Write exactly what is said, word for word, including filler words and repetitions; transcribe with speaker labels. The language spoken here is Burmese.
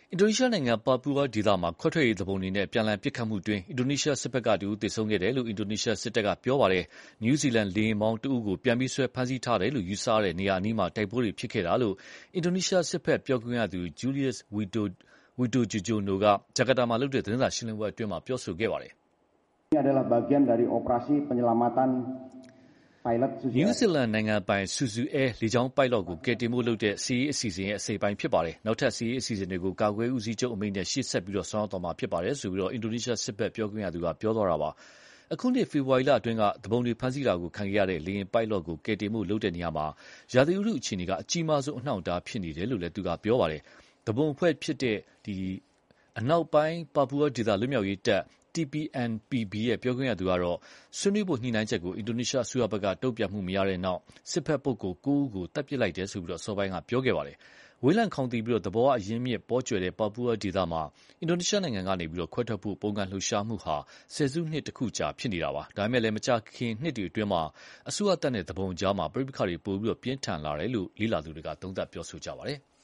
Speaker 1: အင်ဒိုနီးရှားနိုင်ငံပါပူဝါဒေသမှာခွဲထွက်ရေးသူပုန်တွေနဲ့ပြန်လှန်ပစ်ခတ်မှုအတွင်းအင်ဒိုနီးရှားစစ်ဘက်ကတဦးသေဆုံးခဲ့တယ်လို့အင်ဒိုနီးရှားစစ်တပ်ကပြောပါတယ်။နယူးဇီလန်လေယာဉ်မောင်းတဦးကိုပြန်ပြီးဆွဲဖမ်းဆီးထားတယ်လို့ယူဆရတဲ့နေရာအနီးမှာတိုက်ပွဲတွေဖြစ်ခဲ့တာလို့အင်ဒိုနီးရှားစစ်ဘက်ပြောခွင့်ရသူ Julius Widodoကဂျကာတာမှာလုပ်တဲ့သတင်းစာရှင်းလင်းပွဲအတွင်းပြောဆိုခဲ့ပါတယ်။
Speaker 2: Ini adalah bagian dari operasi penyelamatan pilot
Speaker 1: နယူးဇီလန်နိုင်ငံပိုင် Suzu Air လေကြောင်းပိုက်လော့ကိုကယ်တင်ဖို့လုပ်တဲ့စစ်ရေးအစီအစဉ်ရဲ့အစိပ်ပိုင်းဖြစ်ပါတယ်။နောက်ထပ်စစ်ရေးအစီအစဉ်တွေကိုကာကွယ်ဦးစီးချုပ်အမိန့်နဲ့ရှေ့ဆက်ပြီးဆောင်ရွက်သွားမှာဖြစ်ပါတယ်ဆိုပြီးအင်ဒိုနီးရှားစစ်ဘက်ပြောခွင့်ရသူကပြောသွားတာပါ။အခုနှစ်ဖေဖော်ဝါရီလအတွင်းကသူပုန်တွေဖမ်းဆီးတာကိုခံခဲ့ရတဲ့လေယာဉ်ပိုက်လော့ကိုကယ်တင်ဖို့လုပ်တဲ့နေရာမှာရာသီဥတုအခြေအနေကအကြီးမားဆုံးအနှောင့်အတားဖြစ်နေတယ်လို့လည်းသူကပြောပါတယ်။သူပုန်အဖွဲ့ဖြစ်တဲ့အနောက်ပိုင်းပါပူဝါဒေသလွတ်မြောက်ရေးတပ်T P N P B ရဲ့ပြောခွင့်ရသူကတော့ဆွေးနွေးဖို့ညှိနှိုင်းချက်ကိုအင်ဒိုနီးရှားအစိုးရဘက်ကတုံ့ပြန်မှုမရတဲ့နောက်စစ်ဘက်ပုဂ္ဂိုလ်ကိုးဦးကိုတပ်ပစ်လိုက်တယ်ဆိုပြီးအစောပိုင်းကပြောခဲ့ပါတယ်။ဝေးလံခေါင်သီပြီးသဘောဝအရင်းမြစ်ပေါ်ကျွယ်တဲ့ပါပူဝါဒေသမှာအင်ဒိုနီးရှားနိုင်ငံကနေခွဲထွက်ဖို့ပုန်ကန်လှုပ်ရှားမှုဟာဆယ်စုနှစ်တခုကြာဖြစ်နေတာပါ။ဒါပေမဲ့လည်းမကြာခင်နှစ်တွေအတွင်းမှာအစိုးရတပ်နဲ့သူပုန်ကြားမှာပဋိပက္ခတွေပိုပြီးပြင်းထန်လာတယ်လို့လေ့လာသူတွေကသုံးသပ်ပြောဆိုကြပါတယ်။